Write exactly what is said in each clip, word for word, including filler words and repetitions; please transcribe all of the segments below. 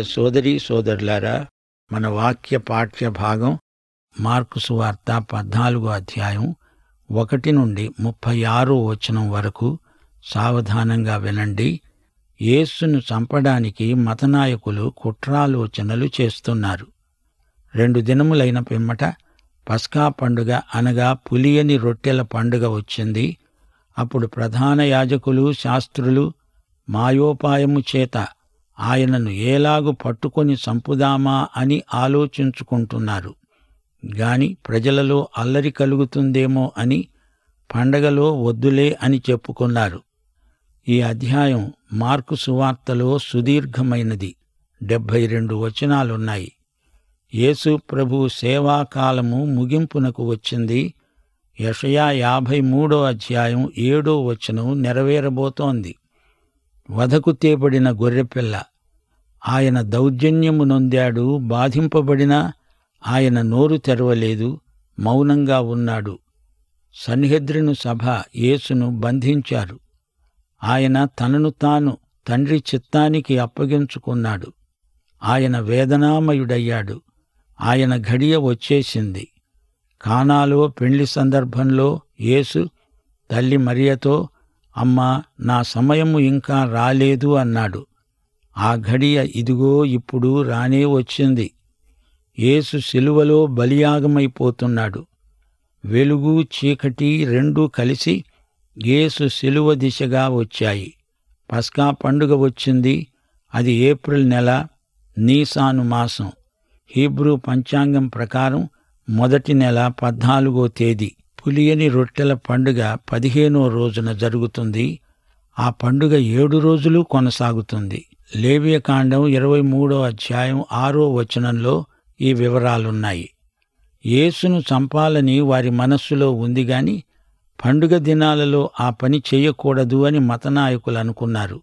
సోదరీ సోదరులారా, మన వాక్య పాఠ్య భాగం మార్కు సువార్త పద్నాలుగో అధ్యాయం ఒకటి నుండి ముప్పై ఆరో వచనం వరకు సావధానంగా వినండి. యేసును చంపడానికి మతనాయకులు కుట్రాలోచనలు చేస్తున్నారు. రెండు దినములైన పిమ్మట పస్కా పండుగ అనగా పులియని రొట్టెల పండుగ వచ్చింది. అప్పుడు ప్రధాన యాజకులు, శాస్త్రులు మాయోపాయము చేత ఆయనను ఏలాగు పట్టుకొని చంపుదామా అని ఆలోచించుకుంటున్నారు. గాని ప్రజలలో అల్లరి కలుగుతుందేమో అని పండగలో వద్దులే అని చెప్పుకున్నారు. ఈ అధ్యాయం మార్కు సువార్తలో సుదీర్ఘమైనది. డెబ్భై రెండు వచనాలున్నాయి. యేసు ప్రభు సేవాకాలము ముగింపునకు వచ్చింది. యెషయా యాభై మూడో అధ్యాయం ఏడో వచనం నెరవేరబోతోంది. వధకు తేబడిన గొర్రెపిల్ల. ఆయన దౌర్జన్యము నొందాడు, బాధింపబడినా ఆయన నోరు తెరవలేదు, మౌనంగా ఉన్నాడు. సన్హెద్రిను సభ యేసును బంధించారు. ఆయన తనను తాను తండ్రి చిత్తానికి అప్పగించుకున్నాడు. ఆయన వేదనామయుడయ్యాడు. ఆయన ఘడియ వచ్చేసింది. కానాలో పెండ్లి సందర్భంలో యేసు తల్లి మరియతో, అమ్మా, నా సమయము ఇంకా రాలేదు అన్నాడు. ఆ ఘడియ ఇదిగో ఇప్పుడు రానే వచ్చింది. యేసు శిలువలో బలియాగమైపోతున్నాడు. వెలుగు చీకటి రెండూ కలిసి యేసు శిలువ దిశగా వచ్చాయి. పస్కా పండుగ వచ్చింది. అది ఏప్రిల్ నెల, నీసాను మాసం. హీబ్రూ పంచాంగం ప్రకారం మొదటి నెల పద్నాలుగో తేదీ. పులియని రొట్టెల పండుగ పదిహేనో రోజున జరుగుతుంది. ఆ పండుగ ఏడు రోజులు కొనసాగుతుంది. లేవియకాండం ఇరవై మూడో అధ్యాయం ఆరో వచనంలో ఈ వివరాలున్నాయి. యేసును చంపాలని వారి మనస్సులో ఉంది గాని పండుగ దినాలలో ఆ పని చెయ్యకూడదు అని మతనాయకులు అనుకున్నారు.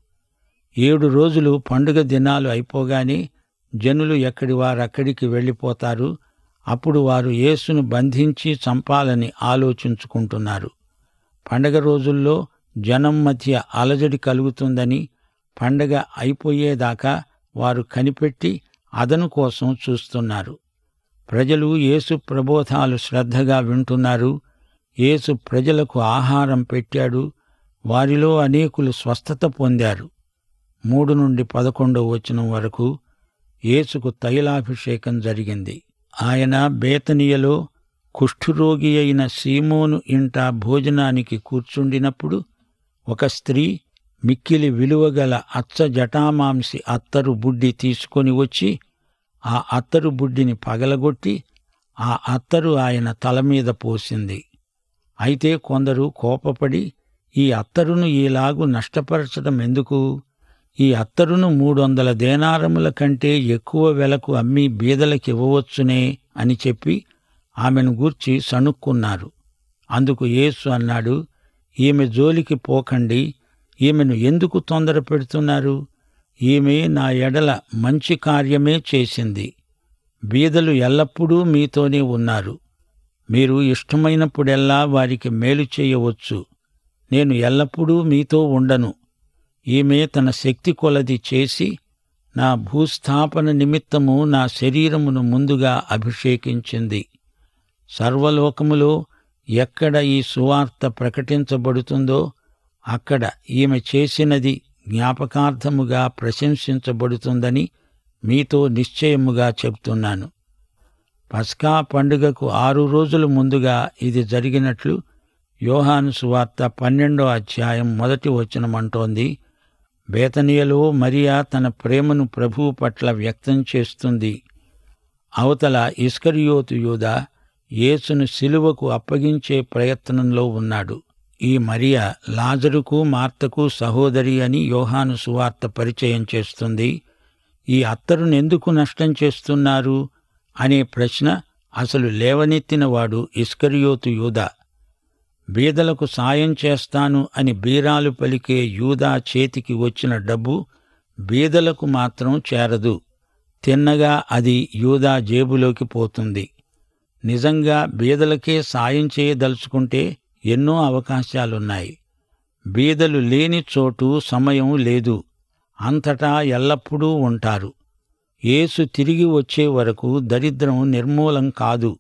ఏడు రోజులు పండుగ దినాలు అయిపోగానే జనులు ఎక్కడి వారక్కడికి వెళ్ళిపోతారు. అప్పుడు వారు యేసును బంధించి చంపాలని ఆలోచించుకుంటున్నారు. పండగ రోజుల్లో జనం మధ్య అలజడి కలుగుతుందని పండగ అయిపోయేదాకా వారు కనిపెట్టి అదను కోసం చూస్తున్నారు. ప్రజలు యేసు ప్రబోధాలు శ్రద్ధగా వింటున్నారు. యేసు ప్రజలకు ఆహారం పెట్టాడు. వారిలో అనేకులు స్వస్థత పొందారు. మూడు నుండి పదకొండో వచనం వరకు యేసుకు తైలాభిషేకం జరిగింది. ఆయన బేతనియలో కుష్ఠురోగి అయిన సీమోను ఇంట భోజనానికి కూర్చుండినప్పుడు ఒక స్త్రీ మిక్కిలి విలువగల అచ్చ జటామాంసి అత్తరు బుడ్డి తీసుకొని వచ్చి ఆ అత్తరు బుడ్డిని పగలగొట్టి ఆ అత్తరు ఆయన తల మీద పోసింది. అయితే కొందరు కోపపడి, ఈ అత్తరును ఈలాగు నష్టపరచడం ఎందుకు? ఈ అత్తరును మూడొందల దేనారముల కంటే ఎక్కువ వెలకు అమ్మి బీదలకివ్వవచ్చునే అని చెప్పి ఆమెను గూర్చి సణుక్కున్నారు. అందుకు యేసు అన్నాడు, ఈమె జోలికి పోకండి. ఈమెను ఎందుకు తొందర పెడుతున్నారు? ఈమె నా ఎడల మంచి కార్యమే చేసింది. బీదలు ఎల్లప్పుడూ మీతోనే ఉన్నారు. మీరు ఇష్టమైనప్పుడెల్లా వారికి మేలు చేయవచ్చు. నేను ఎల్లప్పుడూ మీతో ఉండను. ఈమె తన శక్తి కొలది చేసి నా భూస్థాపన నిమిత్తము నా శరీరమును ముందుగా అభిషేకించింది. సర్వలోకములో ఎక్కడ ఈ సువార్త ప్రకటించబడుతుందో అక్కడ ఈమె చేసినది జ్ఞాపకార్థముగా ప్రశంసించబడుతుందని మీతో నిశ్చయముగా చెబుతున్నాను. పస్కా పండుగకు ఆరు రోజుల ముందుగా ఇది జరిగినట్లు యోహాను సువార్త పన్నెండో అధ్యాయం మొదటి వచనమంటోంది. బేతనియలో మరియా తన ప్రేమను ప్రభువు పట్ల వ్యక్తం చేస్తుంది. అవతల ఇస్కరియోతు యూదా యేసును శిలువకు అప్పగించే ప్రయత్నంలో ఉన్నాడు. ఈ మరియా లాజరుకు, మార్తకు సహోదరి అని యోహాను సువార్త పరిచయం చేస్తుంది. ఈ అత్తరునెందుకు నష్టం చేస్తున్నారు అనే ప్రశ్న అసలు లేవనెత్తినవాడు ఇస్కరియోతు యూదా. బీదలకు సాయం చేస్తాను అని బీరాలు పలికే యూదా చేతికి వచ్చిన డబ్బు బీదలకు మాత్రం చేరదు. తిన్నగా అది యూదా జేబులోకి పోతుంది. నిజంగా బీదలకే సాయం చేయదలుచుకుంటే ఎన్నో అవకాశాలున్నాయి. బీదలు లేని చోటు సమయం లేదు. అంతటా ఎల్లప్పుడూ ఉంటారు. యేసు తిరిగి వచ్చే వరకు దరిద్రం నిర్మూలం కాదు.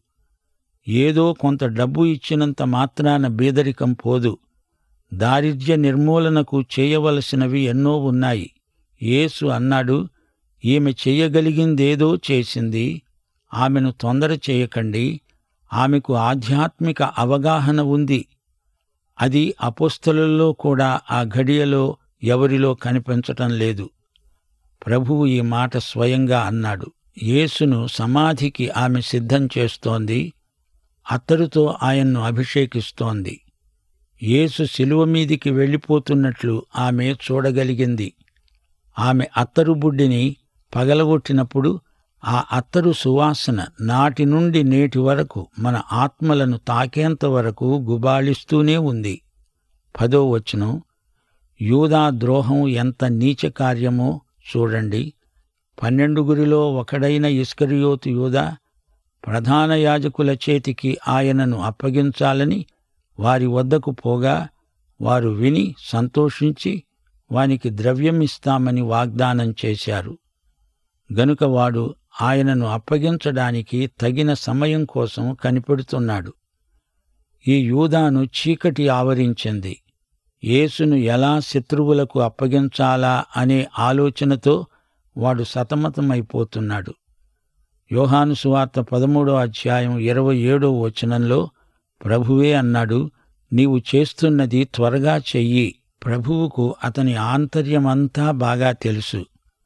ఏదో కొంత డబ్బు ఇచ్చినంత మాత్రాన బీదరికం పోదు. దారిద్ర్య నిర్మూలనకు చేయవలసినవి ఎన్నో ఉన్నాయి. యేసు అన్నాడు, ఈమె చెయ్యగలిగిందేదో చేసింది, ఆమెను తొందర చేయకండి. ఆమెకు ఆధ్యాత్మిక అవగాహన ఉంది. అది అపోస్తలుల్లో కూడా ఆ ఘడియలో ఎవరిలో కనిపించటం లేదు. ప్రభువు ఈ మాట స్వయంగా అన్నాడు. యేసును సమాధికి ఆమె సిద్ధం చేస్తోంది. అత్తరుతో ఆయన్ను అభిషేకిస్తోంది. యేసు శిలువ మీదికి వెళ్ళిపోతున్నట్లు ఆమె చూడగలిగింది. ఆమె అత్తరు బుడ్డిని పగలగొట్టినప్పుడు ఆ అత్తరు సువాసన నాటి నుండి నేటి వరకు మన ఆత్మలను తాకేంత వరకు గుబాళిస్తూనే ఉంది. పదో వచనం, యూదా ద్రోహం ఎంత నీచ కార్యమో చూడండి. పన్నెండుగురిలో ఒకడైన ఇస్కరియోతు యూదా ప్రధాన యాజకుల చేతికి ఆయనను అప్పగించాలని వారి వద్దకు పోగా వారు విని సంతోషించి వానికి ద్రవ్యమిస్తామని వాగ్దానం చేశారు. గనుక వాడు ఆయనను అప్పగించడానికి తగిన సమయం కోసం కనిపెడుతున్నాడు. ఈ యూదాను చీకటి ఆవరించింది. యేసును ఎలా శత్రువులకు అప్పగించాలా అనే ఆలోచనతో వాడు సతమతమైపోతున్నాడు. యోహాను సువార్త పదమూడో అధ్యాయం ఇరవై ఏడో వచనంలో ప్రభువే అన్నాడు, నీవు చేస్తున్నది త్వరగా చెయ్యి. ప్రభువుకు అతని ఆంతర్యమంతా బాగా తెలుసు.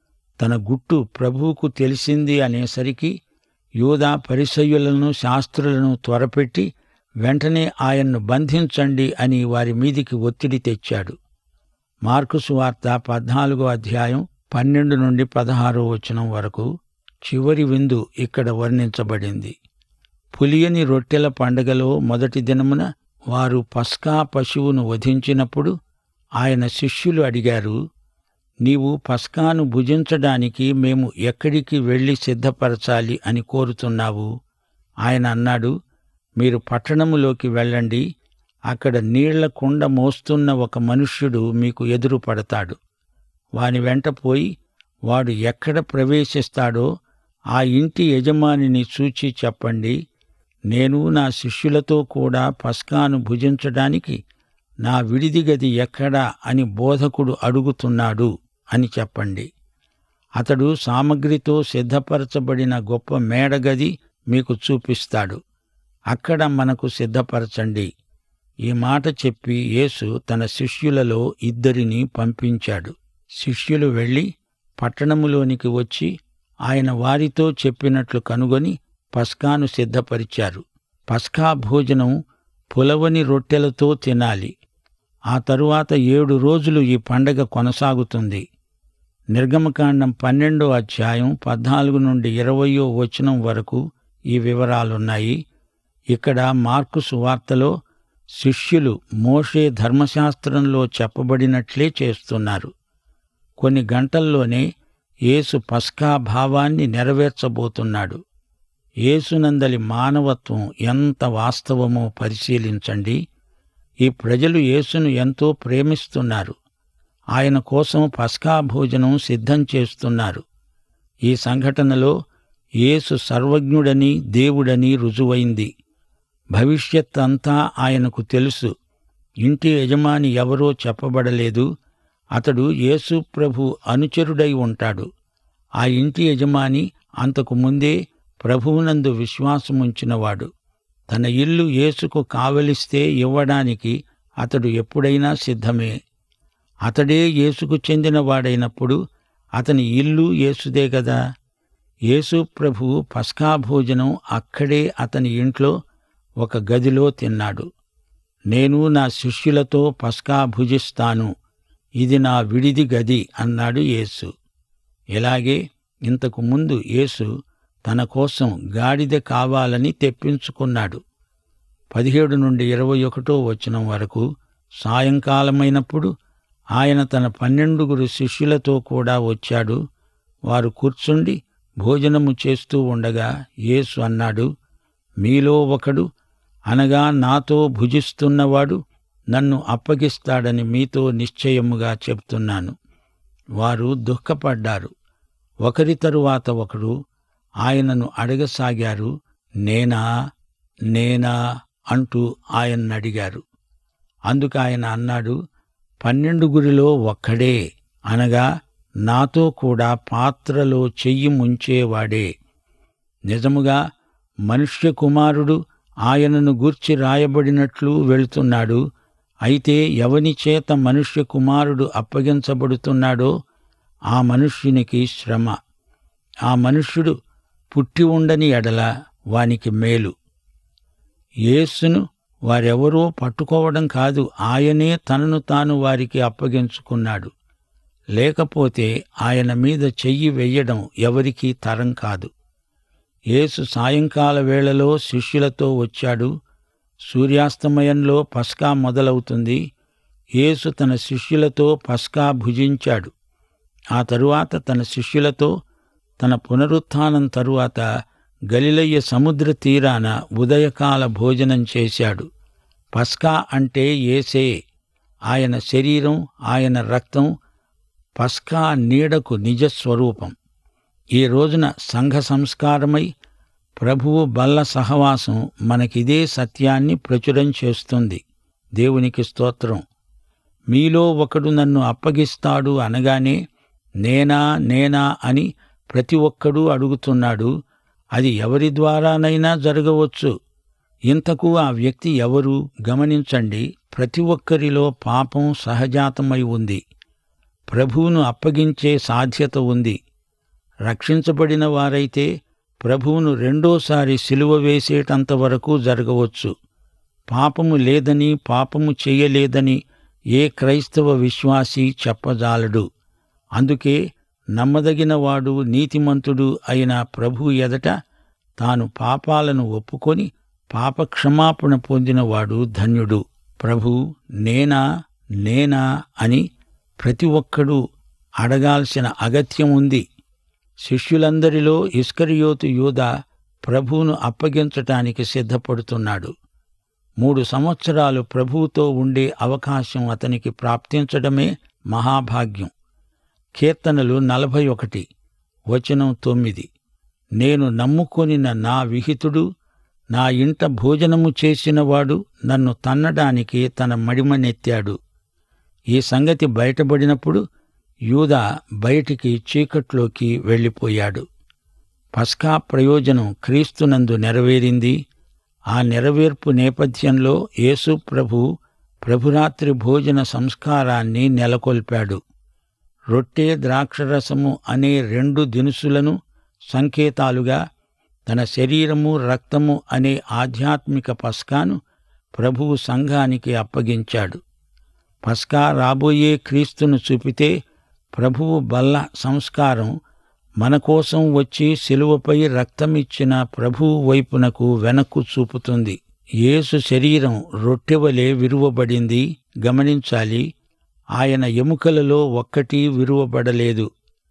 తన గుట్టు ప్రభువుకు తెలిసింది అనేసరికి యూదా పరిసయ్యులను శాస్త్రులను త్వరపెట్టి వెంటనే ఆయన్ను బంధించండి అని వారి మీదికి ఒత్తిడి తెచ్చాడు. మార్కు సువార్త పద్నాలుగో అధ్యాయం పన్నెండు నుండి పదహారో వచనం వరకు చివరి విందు ఇక్కడ వర్ణించబడింది. పులియని రొట్టెల పండగలో మొదటి దినమున వారు పస్కా పశువును వధించినప్పుడు ఆయన శిష్యులు అడిగారు, నీవు పస్కాను భుజించడానికి మేము ఎక్కడికి వెళ్లి సిద్ధపరచాలి అని కోరుతున్నావు? ఆయన అన్నాడు, మీరు పట్టణములోకి వెళ్ళండి. అక్కడ నీళ్ల కుండ మోస్తున్న ఒక మనుష్యుడు మీకు ఎదురు పడతాడు. వాని వెంట పోయి వాడు ఎక్కడ ప్రవేశిస్తాడో ఆ ఇంటి యజమానిని చూచి చెప్పండి, నేను నా శిష్యులతో కూడా పస్కాను భుజించడానికి నా విడిది గది ఎక్కడా అని బోధకుడు అడుగుతున్నాడు అని చెప్పండి. అతడు సామగ్రితో సిద్ధపరచబడిన గొప్ప మేడగది మీకు చూపిస్తాడు. అక్కడ మనకు సిద్ధపరచండి. ఈ మాట చెప్పి యేసు తన శిష్యులలో ఇద్దరిని పంపించాడు. శిష్యులు వెళ్లి పట్టణములోనికి వచ్చి ఆయన వారితో చెప్పినట్లు కనుగొని పస్కాను సిద్ధపరిచారు. పస్కా భోజనం పులవని రొట్టెలతో తినాలి. ఆ తరువాత ఏడు రోజులు ఈ పండగ కొనసాగుతుంది. నిర్గమకాండం పన్నెండో అధ్యాయం పద్నాలుగు నుండి ఇరవయో వచనం వరకు ఈ వివరాలున్నాయి. ఇక్కడ మార్కు సువార్తలో శిష్యులు మోషే ధర్మశాస్త్రంలో చెప్పబడినట్లే చేస్తున్నారు. కొన్ని గంటల్లోనే యేసు పస్కా భావాన్ని నెరవేర్చబోతున్నాడు. యేసునందలి మానవత్వం ఎంత వాస్తవమో పరిశీలించండి. ఈ ప్రజలు యేసును ఎంతో ప్రేమిస్తున్నారు. ఆయన కోసం పస్కా భోజనం సిద్ధం చేస్తున్నారు. ఈ సంఘటనలో యేసు సర్వజ్ఞుడని దేవుడని రుజువైంది. భవిష్యత్ అంతా ఆయనకు తెలుసు. ఇంటి యజమాని ఎవరో చెప్పబడలేదు. అతడు యేసు ప్రభు అనుచరుడై ఉంటాడు. ఆ ఇంటి యజమాని అంతకు ముందే ప్రభువునందు విశ్వాసముంచినవాడు. తన ఇల్లు యేసుకు కావలిస్తే ఇవ్వడానికి అతడు ఎప్పుడైనా సిద్ధమే. అతడే యేసుకు చెందినవాడైనప్పుడు అతని ఇల్లు యేసుదే గదా. యేసు ప్రభు పస్కా భోజనం అక్కడే అతని ఇంట్లో ఒక గదిలో తిన్నాడు. నేను నా శిష్యులతో పస్కా భుజిస్తాను, ఇది నా విడిది గది అన్నాడు యేసు. ఇలాగే ఇంతకు ముందు యేసు తన కోసం గాడిద కావాలని తెప్పించుకున్నాడు. పదిహేడు నుండి ఇరవై ఒకటో వచనం వరకు సాయంకాలమైనప్పుడు ఆయన తన పన్నెండుగురు శిష్యులతో కూడా వచ్చాడు. వారు కూర్చుండి భోజనము చేస్తూ ఉండగా యేసు అన్నాడు, మీలో ఒకడు, అనగా నాతో భుజిస్తున్నవాడు నన్ను అప్పగిస్తాడని మీతో నిశ్చయముగా చెప్తున్నాను. వారు దుఃఖపడ్డారు. ఒకరి తరువాత ఒకడు ఆయనను అడగసాగారు, నేనా నేనా అంటూ ఆయన్నడిగారు. అందుకాయన అన్నాడు, పన్నెండుగురిలో ఒక్కడే, అనగా నాతో కూడా పాత్రలో చెయ్యి ముంచేవాడే. నిజముగా మనుష్య కుమారుడు ఆయనను గూర్చి రాయబడినట్లు వెళుతున్నాడు. అయితే ఎవని చేత మనుష్య కుమారుడు అప్పగించబడుతున్నాడో ఆ మనుష్యునికి శ్రమ. ఆ మనుష్యుడు పుట్టి ఉండని ఎడల వానికి మేలు. యేసును వారెవరో పట్టుకోవడం కాదు, ఆయనే తనను తాను వారికి అప్పగించుకున్నాడు. లేకపోతే ఆయన మీద చెయ్యి వెయ్యడం ఎవరికీ తరం కాదు. యేసు సాయంకాల వేళలో శిష్యులతో వచ్చాడు. సూర్యాస్తమయంలో పస్కా మొదలవుతుంది. యేసు తన శిష్యులతో పస్కా భుజించాడు. ఆ తరువాత తన శిష్యులతో తన పునరుత్థానం తరువాత గలిలయ సముద్ర తీరాన ఉదయకాల భోజనం చేశాడు. పస్కా అంటే యేసే. ఆయన శరీరం, ఆయన రక్తం పస్కా నీడకు నిజస్వరూపం. ఈ రోజున సంఘ సంస్కారమై ప్రభువు బల్ల సహవాసం మనకిదే సత్యాన్ని ప్రచురం చేస్తుంది. దేవునికి స్తోత్రం. మీలో ఒకడు నన్ను అప్పగిస్తాడు అనగానే నేనా నేనా అని ప్రతి ఒక్కడూ అడుగుతున్నాడు. అది ఎవరి ద్వారానైనా జరగవచ్చు. ఇంతకు ఆ వ్యక్తి ఎవరు? గమనించండి. ప్రతి ఒక్కరిలో పాపం సహజాతమై ఉంది. ప్రభువును అప్పగించే సాధ్యత ఉంది. రక్షించబడిన వారైతే ప్రభువును రెండోసారి సిలువ వేసేటంతవరకు జరగవచ్చు. పాపము లేదని, పాపము చెయ్యలేదని ఏ క్రైస్తవ విశ్వాసీ చెప్పజాలడు. అందుకే నమ్మదగినవాడు, నీతిమంతుడు అయిన ప్రభువు ఎదట తాను పాపాలను ఒప్పుకొని పాపక్షమాపణ పొందినవాడు ధన్యుడు. ప్రభూ, నేనా నేనా అని ప్రతి ఒక్కడూ అడగాల్సిన అగత్యం ఉంది. శిష్యులందరిలో ఇస్కరియోతు యూదా ప్రభువును అప్పగించటానికి సిద్ధపడుతున్నాడు. మూడు సంవత్సరాలు ప్రభువుతో ఉండే అవకాశం అతనికి ప్రాప్తించడమే మహాభాగ్యం. కీర్తనలు నలభై ఒకటి వచనం తొమ్మిది. నేను నమ్ముకొనిన నా విహితుడు, నా ఇంట భోజనము చేసినవాడు నన్ను తన్నడానికి తన మడిమనెత్తాడు. ఈ సంగతి బయటపడినప్పుడు యూదా బయటికి చీకట్లోకి వెళ్ళిపోయాడు. పస్కా ప్రయోజనం క్రీస్తునందు నెరవేరింది. ఆ నెరవేర్పు నేపథ్యంలో యేసు ప్రభు ప్రభురాత్రి భోజన సంస్కారాన్ని నెలకొల్పాడు. రొట్టె, ద్రాక్షరసము అనే రెండు దినుసులను సంకేతాలుగా తన శరీరము, రక్తము అనే ఆధ్యాత్మిక పస్కాను ప్రభువు సంఘానికి అప్పగించాడు. పస్కా రాబోయే క్రీస్తును చూపితే ప్రభువు బల్ల సంస్కారం మన కోసం వచ్చి శిలువపై రక్తమిచ్చిన ప్రభువు వైపునకు వెనక్కు చూపుతుంది. యేసు శరీరం రొట్టెవలే విరువబడింది. గమనించాలి, ఆయన ఎముకలలో ఒక్కటీ విరువబడలేదు.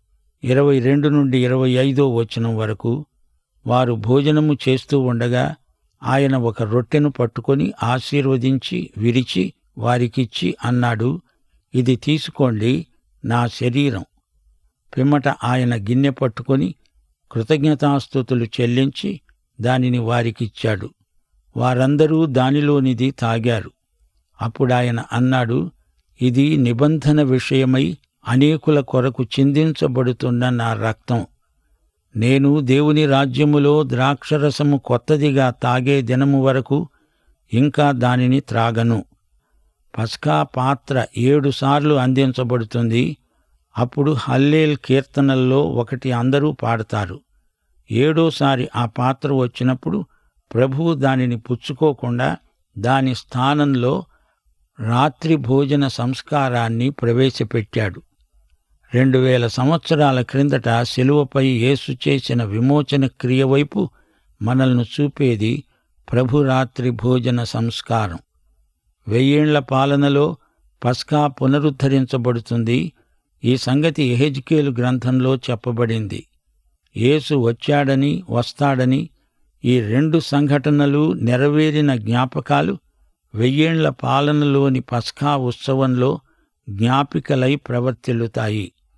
ఇరవై రెండు నుండి ఇరవై ఐదో వచనం వరకు. వారు భోజనము చేస్తూ ఉండగా ఆయన ఒక రొట్టెను పట్టుకొని ఆశీర్వదించి విరిచి వారికిచ్చి అన్నాడు, ఇది తీసుకోండి, నా శరీరం. పిమ్మట ఆయన గిన్నె పట్టుకొని కృతజ్ఞతాస్తుతులు చెల్లించి దానిని వారికిచ్చాడు. వారందరూ దానిలోనిది తాగారు. అప్పుడాయన అన్నాడు, ఇది నిబంధన విషయమై అనేకుల కొరకు చిందించబడుతున్న నా రక్తం. నేను దేవుని రాజ్యములో ద్రాక్షరసము కొత్తదిగా తాగే దినము వరకు ఇంకా దానిని త్రాగను. పస్కా పాత్ర ఏడుసార్లు అందించబడుతుంది. అప్పుడు హల్లేల్ కీర్తనల్లో ఒకటి అందరూ పాడతారు. ఏడోసారి ఆ పాత్ర వచ్చినప్పుడు ప్రభువు దానిని పుచ్చుకోకుండా దాని స్థానంలో రాత్రి భోజన సంస్కారాన్ని ప్రవేశపెట్టాడు. రెండు వేల సంవత్సరాల క్రిందట శిలువపై యేసు చేసిన విమోచన క్రియ వైపు మనల్ని చూపేది ప్రభు రాత్రి భోజన సంస్కారం. వెయ్యేండ్ల పాలనలో పస్కా పునరుద్ధరించబడుతుంది. ఈ సంగతి యెహెజ్కేలు గ్రంథంలో చెప్పబడింది. యేసు వచ్చాడని, వస్తాడని ఈ రెండు సంఘటనలు నెరవేరిన జ్ఞాపకాలు వెయ్యేండ్ల పాలనలోని పస్కా ఉత్సవంలో జ్ఞాపికలై ప్రవర్తిల్లుతాయి.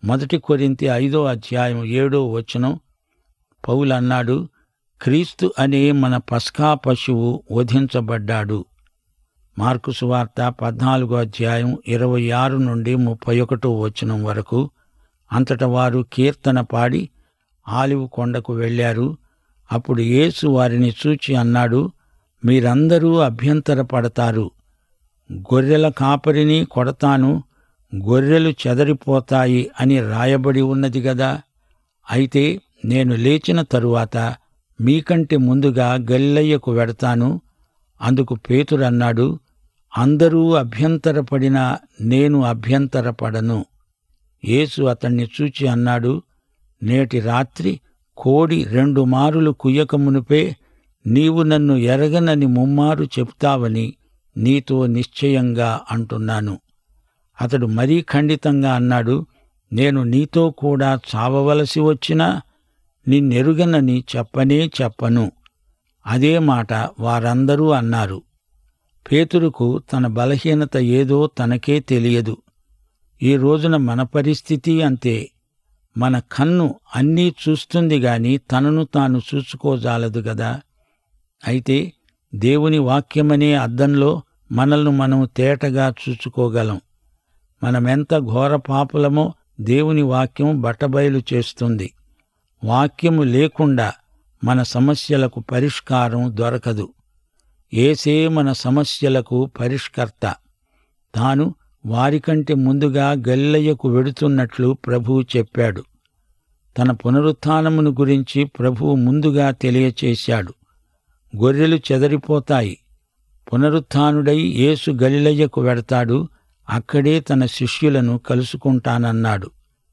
మొదటి కొరింథీ ఐదో అధ్యాయం ఏడో వచనం పౌలన్నాడు, క్రీస్తు అనే మన పస్కా పశువు వధించబడ్డాడు. మార్కు సువార్త పద్నాలుగో అధ్యాయం ఇరవై ఆరు నుండి ముప్పై ఒకటో వచనం వరకు. అంతట వారు కీర్తన పాడి ఆలివ్ కొండకు వెళ్ళారు. అప్పుడు యేసు వారిని చూచి అన్నాడు, మీరందరూ అభ్యంతరపడతారు. గొర్రెల కాపరిని కొడతాను, గొర్రెలు చెదరిపోతాయి అని రాయబడి ఉన్నది గదా. అయితే నేను లేచిన తరువాత మీకంటే ముందుగా గలిలయకు వెడతాను. అందుకు పేతురన్నాడు, అందరూ అభ్యంతరపడినా నేను అభ్యంతరపడను. యేసు అతణ్ణి చూచి అన్నాడు, నేటి రాత్రి కోడి రెండు మారులు కుయ్యకమునుపే నీవు నన్ను ఎరగనని ముమ్మారు చెప్తావని నీతో నిశ్చయంగా అంటున్నాను. అతడు మరీ ఖండితంగా అన్నాడు, నేను నీతో కూడా చావవలసి వచ్చినా నిన్నెరుగనని చెప్పనే చెప్పను. అదే మాట వారందరూ అన్నారు. పేతురుకు తన బలహీనత ఏదో తనకే తెలియదు. ఈ రోజున మన పరిస్థితి అంతే. మన కన్ను అన్నీ చూస్తుంది గాని తనను తాను చూసుకోజాలదు గదా. అయితే దేవుని వాక్యమనే అద్దంలో మనల్ని మనం తేటగా చూసుకోగలం. మనమెంత ఘోర పాపులమో దేవుని వాక్యం బట్టబయలు చేస్తుంది. వాక్యము లేకుండా మన సమస్యలకు పరిష్కారం దొరకదు. యేసే మన సమస్యలకు పరిష్కర్త. తాను వారికంటే ముందుగా గలిలయకు వెడుతున్నట్లు ప్రభువు చెప్పాడు. తన పునరుత్థానమును గురించి ప్రభువు ముందుగా తెలియచేశాడు. గొర్రెలు చెదరిపోతాయి. పునరుత్థానుడై యేసు గలిలయకు వెడతాడు. అక్కడే తన శిష్యులను కలుసుకుంటానన్నాడు.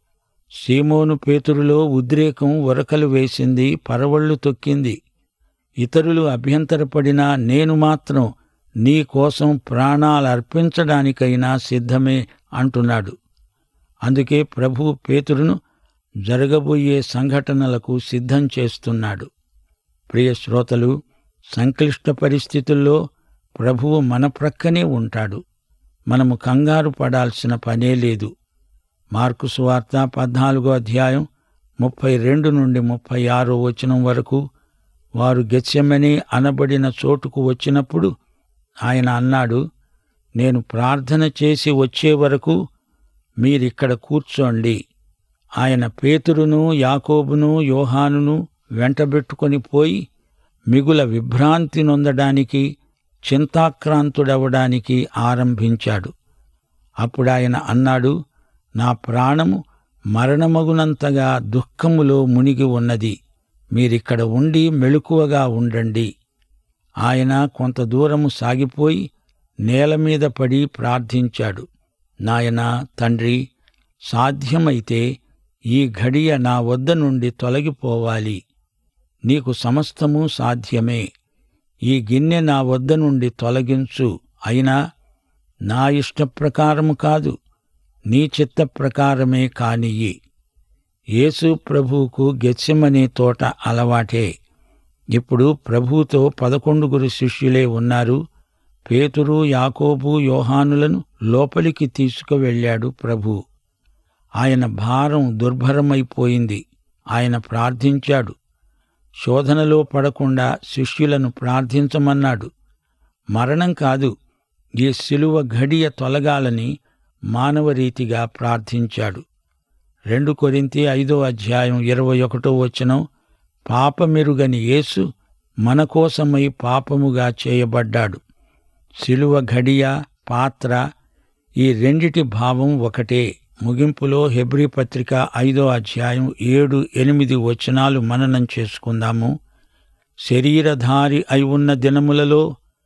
సీమోను పేతురులో ఉద్రేకం ఉరకలు వేసింది, పరవళ్లు తొక్కింది. ఇతరులు అభ్యంతరపడినా నేను మాత్రం నీ కోసం ప్రాణాలర్పించడానికైనా సిద్ధమే అంటున్నాడు. అందుకే ప్రభువు పేతురును జరగబోయే సంఘటనలకు సిద్ధం చేస్తున్నాడు. ప్రియ శ్రోతలు, సంక్లిష్ట పరిస్థితుల్లో ప్రభువు మన ప్రక్కనే ఉంటాడు. మనము కంగారు పడాల్సిన పనే లేదు. మార్కు సువార్త పద్నాలుగో అధ్యాయం ముప్పై రెండు నుండి ముప్పై ఆరో వచనం వరకు. వారు గెత్సెమనే అనబడిన చోటుకు వచ్చినప్పుడు ఆయన అన్నాడు, నేను ప్రార్థన చేసి వచ్చే వరకు మీరిక్కడ కూర్చోండి. ఆయన పేతురును, యాకోబును, యోహానును వెంటబెట్టుకొని పోయి మిగుల విభ్రాంతి నొందడానికి, చింతాక్రాంతుడవడానికి ఆరంభించాడు. అప్పుడాయన అన్నాడు, నా ప్రాణము మరణమగునంతగా దుఃఖములో మునిగి ఉన్నది. మీరిక్కడ ఉండి మెలకువగా ఉండండి. ఆయన కొంత దూరము సాగిపోయి నేలమీద పడి ప్రార్థించాడు. నాయనా, తండ్రి, సాధ్యమైతే ఈ ఘడియ నా వద్ద నుండి తొలగిపోవాలి. నీకు సమస్తము సాధ్యమే. ఈ గిన్నె నా వద్ద నుండి తొలగించు. అయినా నా ఇష్టప్రకారము కాదు, నీ చిత్త ప్రకారమే కానియ్యి. యేసు ప్రభువుకు గెత్సెమనే తోట అలవాటే. ఇప్పుడు ప్రభువుతో పదకొండుగురు శిష్యులే ఉన్నారు. పేతురు, యాకోబు, యోహానులను లోపలికి తీసుకువెళ్ళాడు ప్రభువు. ఆయన భారం దుర్భరమైపోయింది. ఆయన ప్రార్థించాడు. శోధనలో పడకుండా శిష్యులను ప్రార్థించమన్నాడు. మరణం కాదు, ఈ శిలువ ఘడియ తొలగాలని మానవరీతిగా ప్రార్థించాడు. రెండు కొరింథీ ఐదో అధ్యాయం ఇరవై ఒకటో వచనం, పాపమెరుగని యేసు మన కోసమై పాపముగా చేయబడ్డాడు. శిలువ ఘడియ, పాత్ర, ఈ రెండిటి భావం ఒకటే. ముగింపులో హెబ్రీ పత్రిక ఐదో అధ్యాయం ఏడు ఎనిమిది వచనాలు మననం చేసుకుందాము. శరీరధారి అయి ఉన్న దినములలో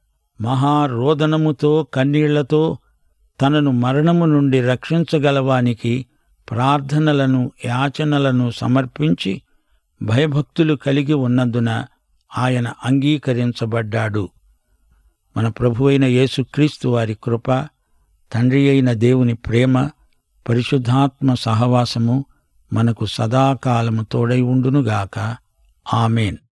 మహారోదనముతో కన్నీళ్లతో తనను మరణము నుండి రక్షించగలవానికి ప్రార్థనలను, యాచనలను సమర్పించి భయభక్తులు కలిగి ఉన్నందున ఆయన అంగీకరించబడ్డాడు. మన ప్రభువైన యేసుక్రీస్తు వారి కృప, తండ్రి అయిన దేవుని ప్రేమ, పరిశుద్ధాత్మ సహవాసము మనకు సదాకాలము తోడై ఉండునుగాక. ఆమేన్.